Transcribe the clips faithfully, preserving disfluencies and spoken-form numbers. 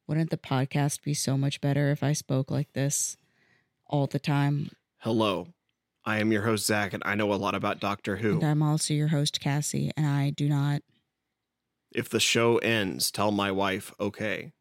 Wouldn't the podcast be so much better if I spoke like this all the time? Hello, I am your host, Zach, and I know a lot about Doctor Who. And I'm also your host, Cassie, and I do not. If the show ends, tell my wife, okay.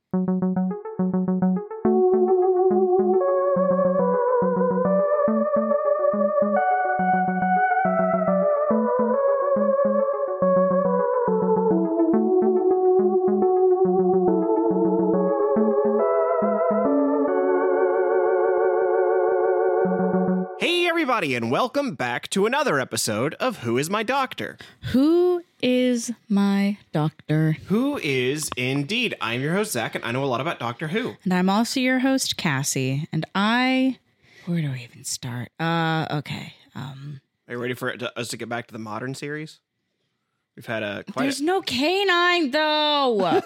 And welcome back to another episode of Who is My Doctor? Who is my doctor? Who is indeed. I'm your host, Zach, and I know a lot about Doctor Who. And I'm also your host, Cassie. And I... Where do I even start? Uh, okay. Um, Are you ready for it to, us to get back to the modern series? We've had a quite There's a... no canine, though!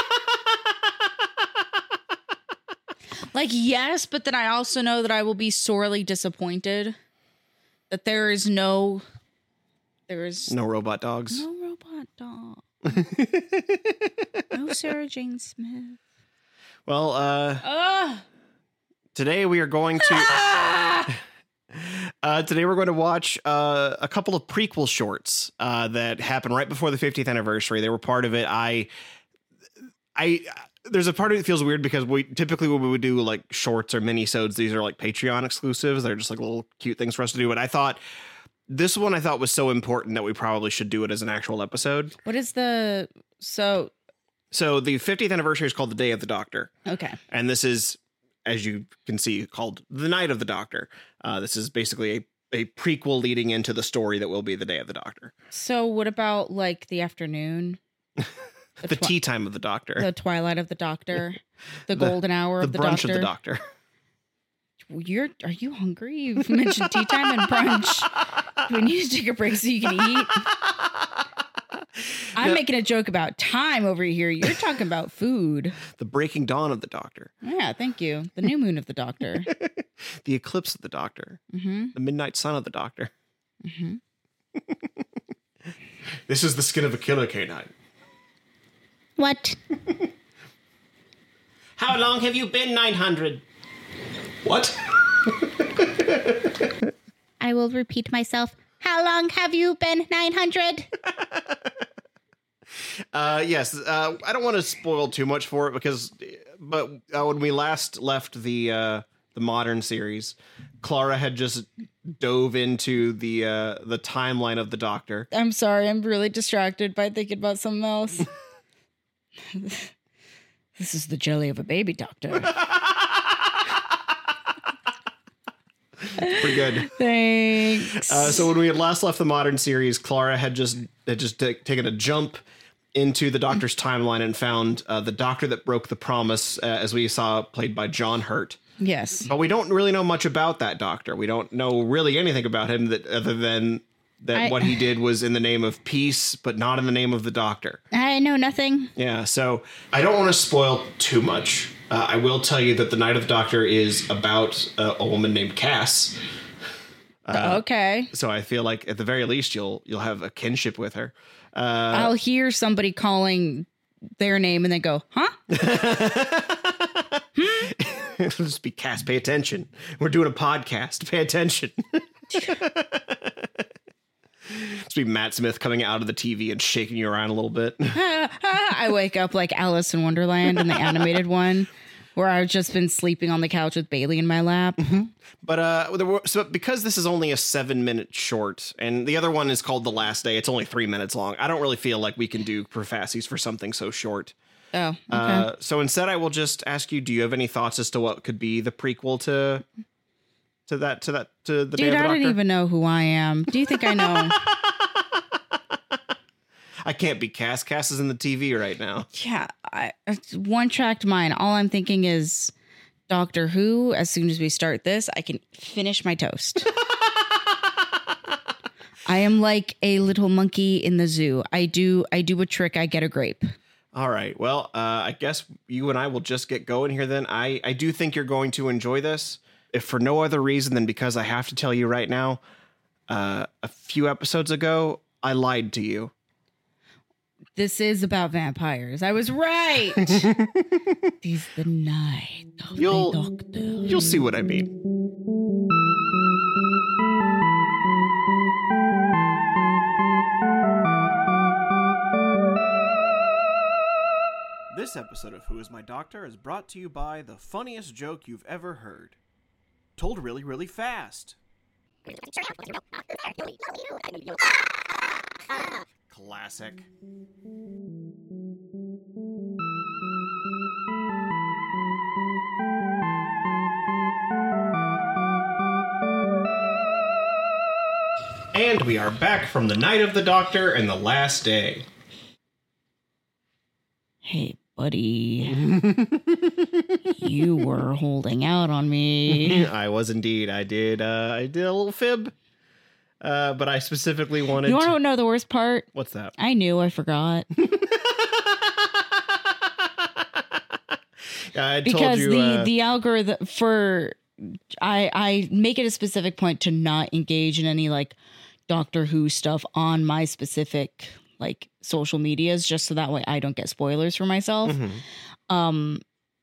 Like, yes, but then I also know that I will be sorely disappointed that there is no, there is no robot dogs. No robot dog. No Sarah Jane Smith. Well, uh, uh. today we are going to, Ah! uh, today we're going to watch uh, a couple of prequel shorts uh, that happened right before the fiftieth anniversary. They were part of it. I, I. There's a part of it that feels weird because we typically when we would do like shorts or mini-sodes, these are like Patreon exclusives. They're just like little cute things for us to do. But I thought this one I thought was so important that we probably should do it as an actual episode. What is the so? So the fiftieth anniversary is called the Day of the Doctor. Okay. And this is, as you can see, called the Night of the Doctor. Uh, this is basically a, a prequel leading into the story that will be the Day of the Doctor. So what about like the afternoon? The, the twi- tea time of the Doctor. The twilight of the Doctor. The, the golden hour the of the brunch Doctor. of the Doctor. You're, are you hungry? You've mentioned tea time and brunch. Do we need to take a break so you can eat? I'm no. making a joke about time over here. You're talking about food. The breaking dawn of the Doctor. Yeah, thank you. The new moon of the Doctor. The eclipse of the Doctor. Mm-hmm. The midnight sun of the Doctor. Mm-hmm. This is the skin of a killer canine. What? How long have you been nine hundred? What? I will repeat myself. How long have you been nine hundred? uh, yes. Uh, I don't want to spoil too much for it because, but uh, when we last left the uh, the modern series, Clara had just dove into the uh, the timeline of the Doctor. I'm sorry. I'm really distracted by thinking about something else. This is the jelly of a baby doctor. Pretty good. Thanks. Uh, so when we had last left the modern series, Clara had just had just t- taken a jump into the Doctor's timeline and found uh, the Doctor that broke the promise, uh, as we saw, played by John Hurt. Yes. But we don't really know much about that Doctor. We don't know really anything about him that other than that I, what he did was in the name of peace, but not in the name of the Doctor. I know nothing. Yeah, so I don't want to spoil too much. Uh, I will tell you that the Night of the Doctor is about uh, a woman named Cass. Uh, okay. So I feel like at the very least you'll you'll have a kinship with her. Uh, I'll hear somebody calling their name and then go, huh? hmm? It'll just be Cass, pay attention. We're doing a podcast. Pay attention. It's be Matt Smith coming out of the T V and shaking you around a little bit. I wake up like Alice in Wonderland in the animated one, where I've just been sleeping on the couch with Bailey in my lap. Mm-hmm. But uh, so because this is only a seven minute short, and the other one is called The Last Day, it's only three minutes long. I don't really feel like we can do Profassies for something so short. Oh, okay. Uh, so instead, I will just ask you: do you have any thoughts as to what could be the prequel to? To that, to that, to the Day of the Doctor? Dude, I don't even know who I am. Do you think I know? I can't be Cass. Cass is in the T V right now. Yeah, I, it's one-tracked mind. All I'm thinking is Doctor Who. As soon as we start this, I can finish my toast. I am like a little monkey in the zoo. I do, I do a trick. I get a grape. All right. Well, uh, I guess you and I will just get going here then. I, I do think you're going to enjoy this. If for no other reason than because I have to tell you right now, uh, a few episodes ago, I lied to you. This is about vampires. I was right. Tis the night of You'll, the Doctor. You'll see what I mean. This episode of Who is My Doctor is brought to you by the funniest joke you've ever heard. Told really, really fast. Classic. And we are back from the night of the Doctor and the last day. Hey, buddy. You were holding out on me. I was indeed. I did. Uh, I did a little fib. Uh, but I specifically wanted. You want to to know the worst part? What's that? I knew. I forgot. I told because you, the uh, the algorithm for I I make it a specific point to not engage in any like Doctor Who stuff on my specific like social medias, just so that way I don't get spoilers for myself. Mm-hmm. Um,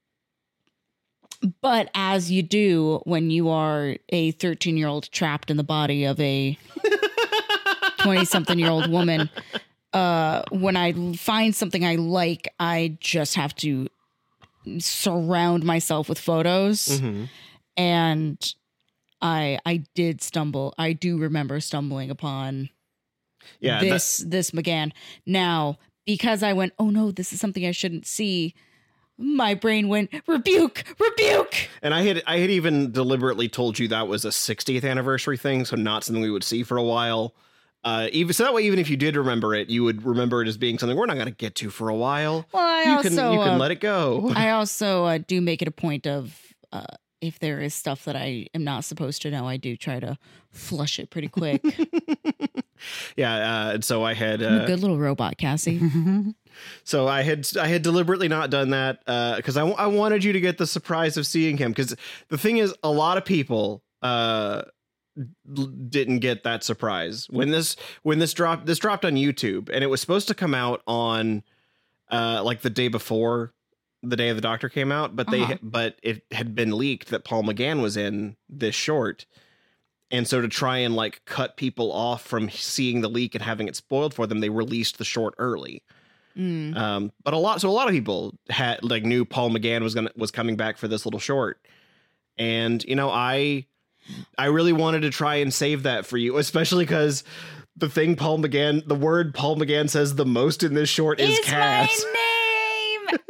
but as you do when you are a thirteen year old trapped in the body of a twenty something year old woman, uh, when I find something I like, I just have to surround myself with photos. Mm-hmm. And I I did stumble. I do remember stumbling upon yeah, this this McGann. Now, because I went, oh no, this is something I shouldn't see, my brain went, rebuke, rebuke. And I had I had even deliberately told you that was a sixtieth anniversary thing, so not something we would see for a while. Uh, even so that way, even if you did remember it, you would remember it as being something we're not going to get to for a while. Well, I you also can you can uh, let it go. I also uh, do make it a point of uh, if there is stuff that I am not supposed to know, I do try to flush it pretty quick. yeah, uh, and so I had I'm uh, a good little robot, Cassie. So I had I had deliberately not done that because uh, I I wanted you to get the surprise of seeing him, because the thing is, a lot of people uh didn't get that surprise when this when this dropped this dropped on YouTube, and it was supposed to come out on uh like the day before the day of the Doctor came out, but they Uh-huh. but it had been leaked that Paul McGann was in this short. And so to try and like cut people off from seeing the leak and having it spoiled for them, they released the short early. Mm. Um, but a lot, so a lot of people had like knew Paul McGann was gonna was coming back for this little short, and you know I, I really wanted to try and save that for you, especially because the thing Paul McGann, the word Paul McGann says the most in this short is It's Cass. my name.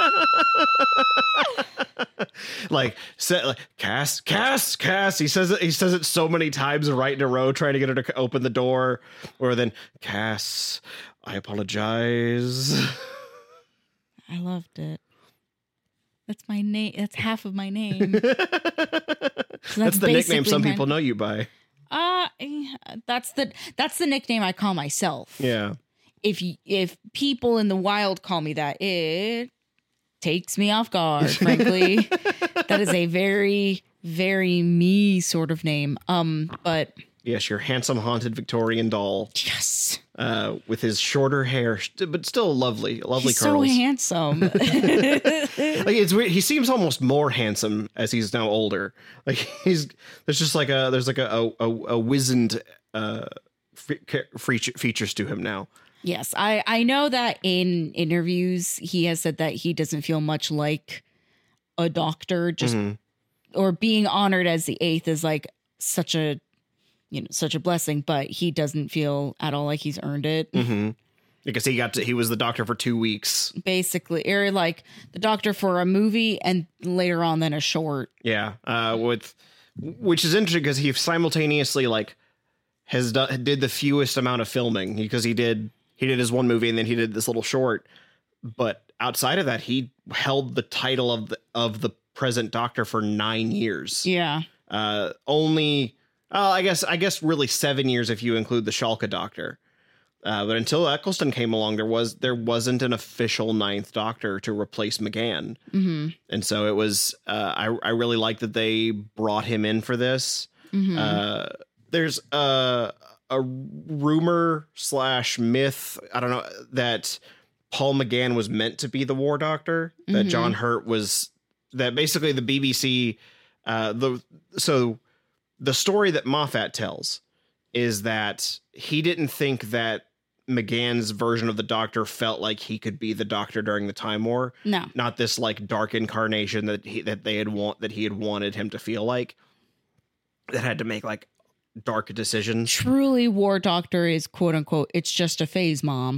like, say, like Cass, Cass, Cass. He says it. He says it so many times right in a row, trying to get her to open the door, or then Cass, I apologize. I loved it. That's my name. That's half of my name. So that's, that's the nickname basically some my- people know you by. Uh that's the that's the nickname I call myself. Yeah. If y- if people in the wild call me that, it takes me off guard, frankly. That is a very, very me sort of name. Um, but Yes, your handsome haunted Victorian doll, yes, uh, with his shorter hair, st- but still lovely, lovely he's curls. so handsome. Like it's weird. He seems almost more handsome as he's now older. Like he's there's just like a there's like a a, a wizened uh fe- feature, features to him now. Yes, I, I know that in interviews he has said that he doesn't feel much like a doctor, just Mhm. or being honored as the eighth is like such a you know such a blessing, but he doesn't feel at all like he's earned it. Mm-hmm. Because he got to, he was the Doctor for two weeks. Basically, or like the doctor for a movie and later on then a short. Yeah, uh, with which is interesting because he simultaneously like has done did the fewest amount of filming because he did he did his one movie and then he did this little short. But outside of that, he held the title of the of the present Doctor for nine years. Yeah. Uh, only, uh, I guess, I guess, really seven years if you include the Schalke Doctor. Uh, but until Eccleston came along, there was there wasn't an official ninth Doctor to replace McGann, Mm-hmm. and so it was. Uh, I I really like that they brought him in for this. Mm-hmm. Uh, there's a, a rumor slash myth. I don't know that Paul McGann was meant to be the War Doctor. That mm-hmm. John Hurt was. That basically the B B C. Uh, the so the story that Moffat tells is that he didn't think that McGann's version of the Doctor felt like he could be the Doctor during the Time War. No, not this like dark incarnation that he that they had want that he had wanted him to feel like. That had to make like dark decisions. Truly, War Doctor is quote unquote. It's just a phase, Mom.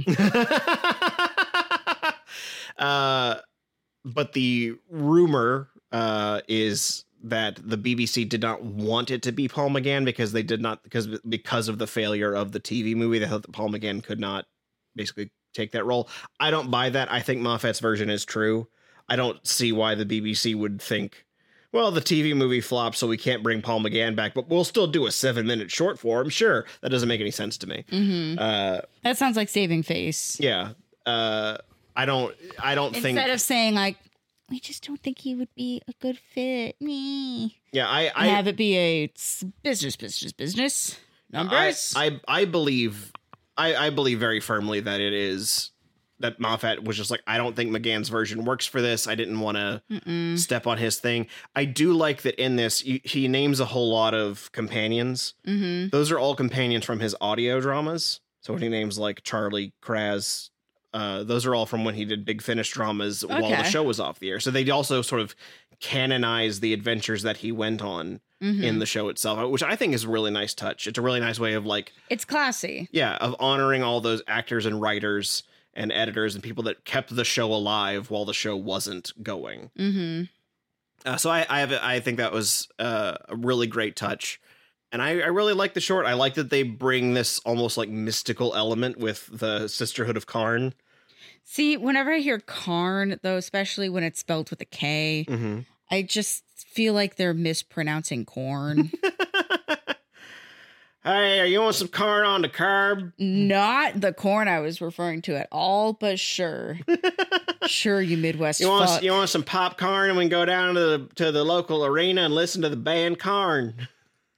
uh, but the rumor uh, is that the B B C did not want it to be Paul McGann because they did not because because of the failure of the T V movie. They thought that Paul McGann could not basically take that role. I don't buy that. I think Moffat's version is true. I don't see why the B B C would think, well, the T V movie flopped, so we can't bring Paul McGann back, but we'll still do a seven minute short for him. Sure. That doesn't make any sense to me. Mm-hmm. Uh, that sounds like saving face. Yeah. Uh, I don't, I don't Instead think. Instead of saying like, we just don't think he would be a good fit. Me. Yeah. I, I have it be a business, business, business numbers. I, I, I believe, I, I believe very firmly that it is. That Moffat was just like, I don't think McGann's version works for this. I didn't want to step on his thing. I do like that in this, he, he names a whole lot of companions. Mm-hmm. Those are all companions from his audio dramas. So when he names like Charlie, Kraz, uh, those are all from when he did Big Finish dramas okay. while the show was off the air. So they also sort of canonize the adventures that he went on mm-hmm. in the show itself, which I think is a really nice touch. It's a really nice way of like... It's classy. Yeah, of honoring all those actors and writers and editors and people that kept the show alive while the show wasn't going. Mm-hmm. Uh, so I, I have, I think that was uh, a really great touch. And I, I really like the short. I like that they bring this almost like mystical element with the Sisterhood of Karn. See, whenever I hear Karn, though, especially when it's spelled with a K, mm-hmm. I just feel like they're mispronouncing corn. Hey, are you want some corn on the curb? Not the corn I was referring to at all, but sure. Sure, you Midwest you want fuck. You want some popcorn and we can go down to the to the local arena and listen to the band Karn.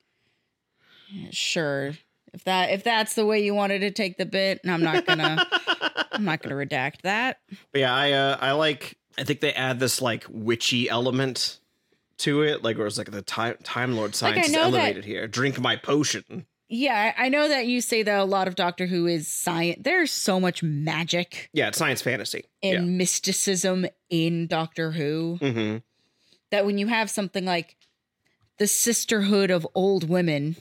Sure. If that if that's the way you wanted to take the bit, I'm not gonna I'm not gonna redact that. But yeah, I uh, I like I think they add this like witchy element to it, like where it's like the time Time Lord science like, is elevated that, here. Drink my potion. Yeah, I know that you say that a lot of Doctor Who is science. There's so much magic. Yeah, it's science fantasy. And yeah. mysticism in Doctor Who. Mm-hmm. That when you have something like the Sisterhood of Old Women.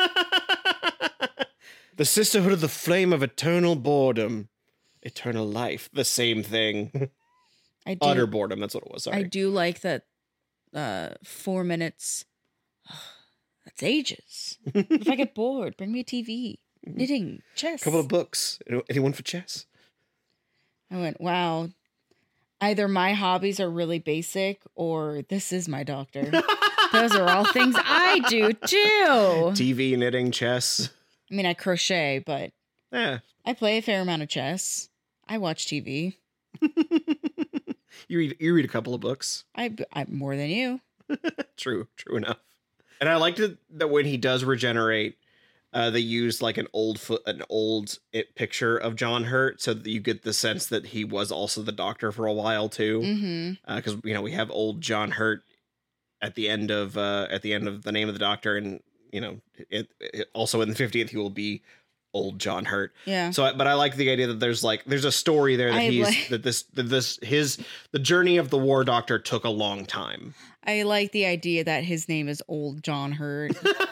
The Sisterhood of the Flame of Eternal Boredom. Eternal Life. The same thing. I do, Utter boredom, that's what it was. Sorry. I do like that uh, four minutes... That's ages. If I get bored, bring me a T V. Knitting, chess. A couple of books. Anyone for chess? I went, wow. Either my hobbies are really basic or this is my doctor. Those are all things I do too. T V, knitting, chess. I mean, I crochet, but yeah. I play a fair amount of chess. I watch T V. you read you read a couple of books. I, I more than you. True, true enough. And I liked it that when he does regenerate, uh, they use like an old foot, an old it picture of John Hurt, so that you get the sense that he was also the Doctor for a while too. Because mm-hmm. uh, you know we have old John Hurt at the end of uh, at the end of The Name of the Doctor, and you know it, it also in the fiftieth he will be old John Hurt. Yeah. So, but I like the idea that there's like there's a story there that I he's like- that this that this his the journey of the War Doctor took a long time. I like the idea that his name is Old John Hurt.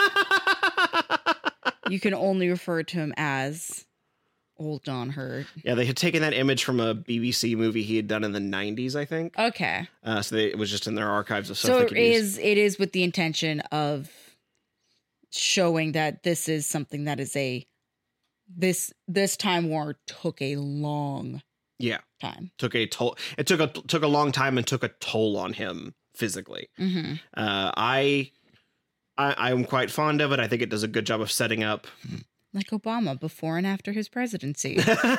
You can only refer to him as Old John Hurt. Yeah, they had taken that image from a B B C movie he had done in the nineties, I think. Okay. Uh, so they, it was just in their archives of stuff. So they it could is, use. it is with the intention of showing that this is something that is a, this, this Time War took a long yeah time. Took a toll. It took a, took a long time and took a toll on him physically. Mm-hmm. Uh, I, I, I'm quite fond of it. I think it does a good job of setting up. Like Obama before and after his presidency.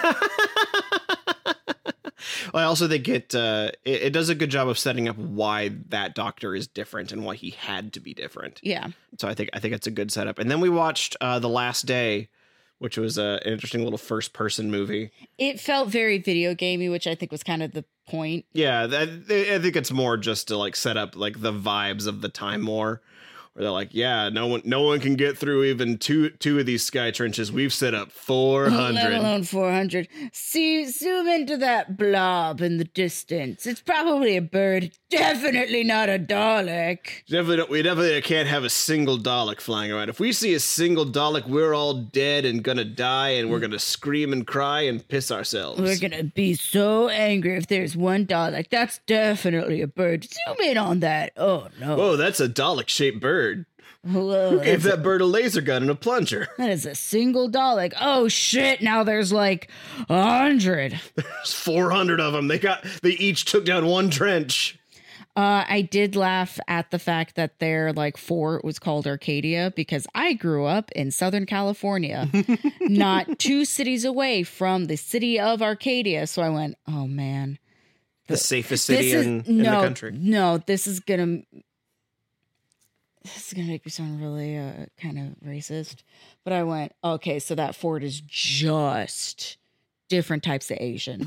Well, I also think it, uh, it it does a good job of setting up why that Doctor is different and why he had to be different. Yeah. So I think I think it's a good setup. And then we watched uh, The Last Day, which was uh, an interesting little first person movie. It felt very video gamey, which I think was kind of the point. Yeah, that, I think it's more just to like set up like the vibes of the time more. Where they're like, yeah, no one, no one can get through even two, two of these sky trenches. We've set up four hundred. Let alone four hundred. See, zoom into that blob in the distance. It's probably a bird. Definitely not a Dalek. Definitely, don't, we definitely can't have a single Dalek flying around. If we see a single Dalek, we're all dead and gonna die, and we're gonna scream and cry and piss ourselves. We're gonna be so angry if there's one Dalek. That's definitely a bird. Zoom in on that. Oh no. Whoa, that's a Dalek-shaped bird. Whoa, Who gave that bird a laser gun and a plunger? That is a single Dalek. Oh shit! Now there's like a hundred. There's four hundred of them. They got. They each took down one trench. Uh, I did laugh at the fact that their like fort was called Arcadia because I grew up in Southern California, not two cities away from the city of Arcadia. So I went, oh man, the, the safest city is, in, in no, the country. No, this is gonna this is gonna make me sound really uh, kind of racist. But I went, okay, so that fort is just different types of Asian.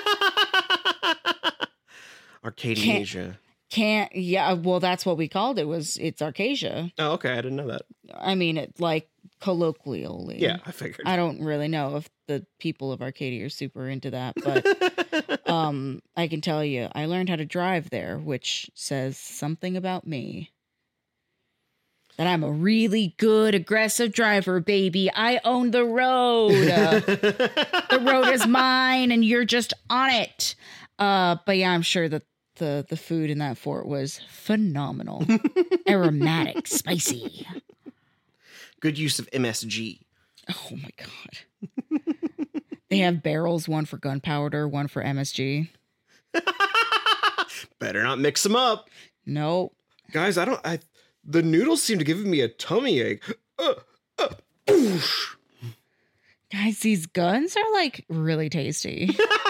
Arcadia. Can't, yeah, well, that's what we called it, was it's Arcadia. Oh, okay, I didn't know that. I mean, it like colloquially. Yeah, I figured. I don't really know if the people of Arcadia are super into that, but um, I can tell you, I learned how to drive there, which says something about me. That I'm a really good, aggressive driver, baby. I own the road. Uh, the road is mine, and you're just on it. Uh, but yeah, I'm sure that the the food in that fort was phenomenal. Aromatic, spicy. Good use of M S G. Oh my god. They have barrels, one for gunpowder, one for M S G. Better not mix them up. Nope. Guys, I don't I the noodles seem to give me a tummy ache. Uh, uh, boosh. Guys, these guns are like really tasty.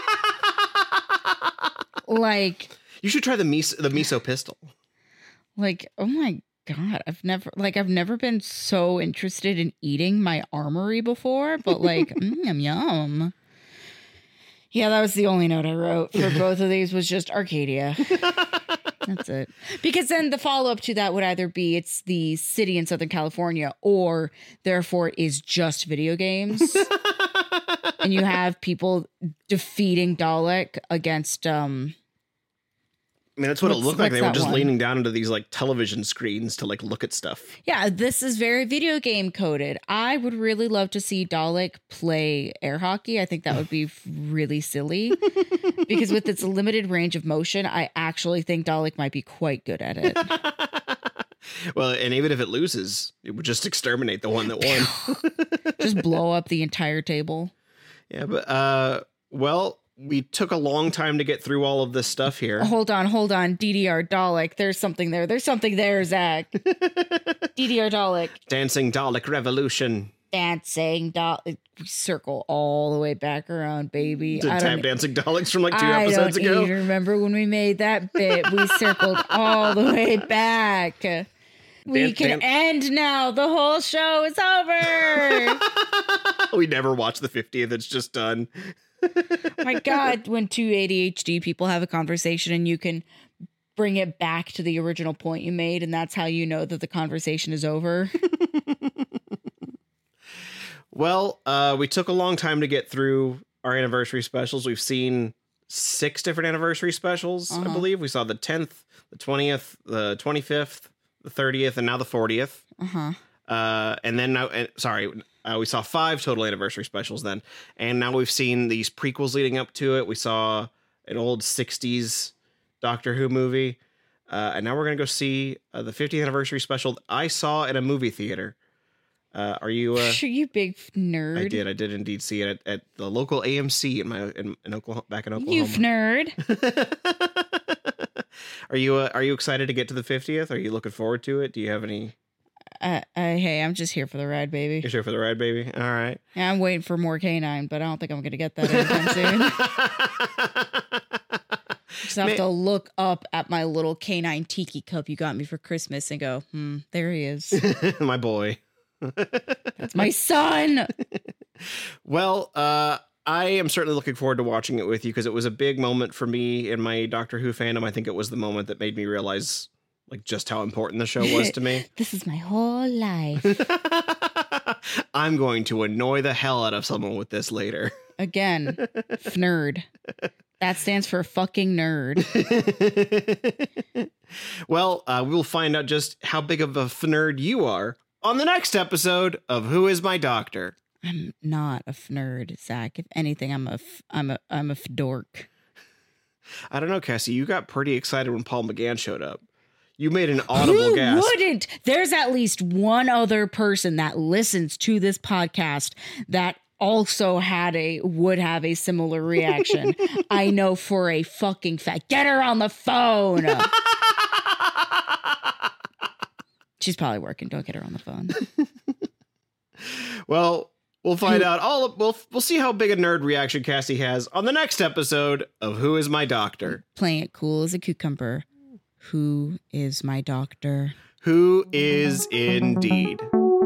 Like, you should try the miso, the miso pistol. Like, oh my god, I've never like I've never been so interested in eating my armory before, but like, mm, yum. Yeah, that was the only note I wrote for both of these was just Arcadia. That's it. Because then the follow-up to that would either be it's the city in Southern California or therefore is just video games. And you have people defeating Dalek against um I mean, that's what it looked like. They were just one? leaning down into these like television screens to like look at stuff. Yeah, this is very video game coded. I would really love to see Dalek play air hockey. I think that would be really silly because with its limited range of motion, I actually think Dalek might be quite good at it. Well, and even if it loses, it would just exterminate the one that won. Just blow up the entire table. Yeah, but uh, well, we took a long time to get through all of this stuff here. Hold on, hold on. D D R Dalek. There's something there. There's something there, Zach. D D R Dalek. Dancing Dalek Revolution. Dancing Dalek. We circle all the way back around, baby. To tap dancing Daleks from like two I episodes don't ago. even remember when we made that bit. We circled all the way back. We Dan- can Dan- end now. The whole show is over. We never watched the fiftieth. It's just done. My God, when two A D H D people have a conversation and you can bring it back to the original point you made, and that's how you know that the conversation is over. Well, uh, we took a long time to get through our anniversary specials. We've seen six different anniversary specials, Uh-huh. I believe. We saw the tenth, the twentieth, the twenty-fifth, the thirtieth, and now the fortieth. Uh-huh. Uh, and then now, uh, sorry, uh, we saw five total anniversary specials then. And now we've seen these prequels leading up to it. We saw an old sixties Doctor Who movie. Uh, and now we're going to go see uh, the fiftieth anniversary special that I saw in a movie theater. Uh, are you? Uh, Sure, you big nerd. I did. I did indeed see it at, at the local A M C in my in, in Oklahoma, back in Oklahoma. You nerd. Are you? Uh, are you excited to get to the fiftieth? Are you looking forward to it? Do you have any? Uh, uh, hey, I'm just here for the ride, baby. You're here for the ride, baby. All right. Yeah, I'm waiting for more canine, but I don't think I'm going to get that anytime soon. Just have Man. to look up at my little canine tiki cup you got me for Christmas and go, hmm, there he is. My boy. That's my son. Well, uh, I am certainly looking forward to watching it with you because it was a big moment for me in my Doctor Who fandom. I think it was the moment that made me realize like just how important the show was to me. This is my whole life. I'm going to annoy the hell out of someone with this later. Again, F N E R D. That stands for fucking nerd. Well, uh, we'll find out just how big of a F N E R D you are on the next episode of Who Is My Doctor? I'm not a F N E R D, Zach. If anything, I'm a f- I'm a I'm a f- dork. I don't know, Cassie. You got pretty excited when Paul McGann showed up. You made an audible Who gasp. wouldn't? There's at least one other person that listens to this podcast that also had a would have a similar reaction. I know for a fucking fact. Get her on the phone. She's probably working. Don't get her on the phone. Well, we'll find out all. We'll we'll see how big a nerd reaction Cassie has on the next episode of Who Is My Doctor? Playing it cool as a cucumber. Who is my doctor? Who is indeed.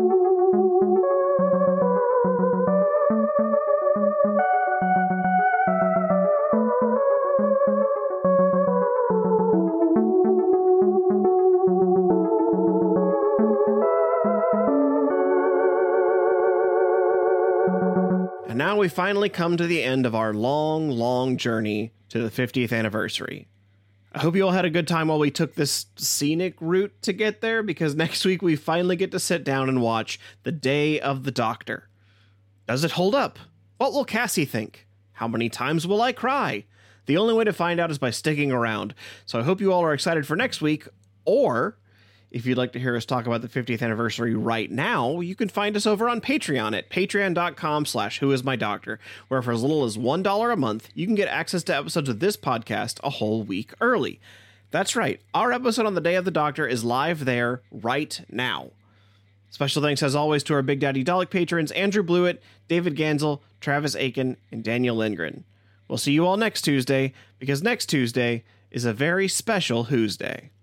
And now we finally come to the end of our long, long journey to the fiftieth anniversary. I hope you all had a good time while we took this scenic route to get there, because next week we finally get to sit down and watch The Day of the Doctor. Does it hold up? What will Cassie think? How many times will I cry? The only way to find out is by sticking around. So I hope you all are excited for next week, or if you'd like to hear us talk about the fiftieth anniversary right now, you can find us over on Patreon at patreon.com slash whoismydoctor, where for as little as one dollar a month, you can get access to episodes of this podcast a whole week early. That's right, our episode on the Day of the Doctor is live there right now. Special thanks, as always, to our Big Daddy Dalek patrons, Andrew Blewett, David Gansel, Travis Aiken, and Daniel Lindgren. We'll see you all next Tuesday, because next Tuesday is a very special Who's Day.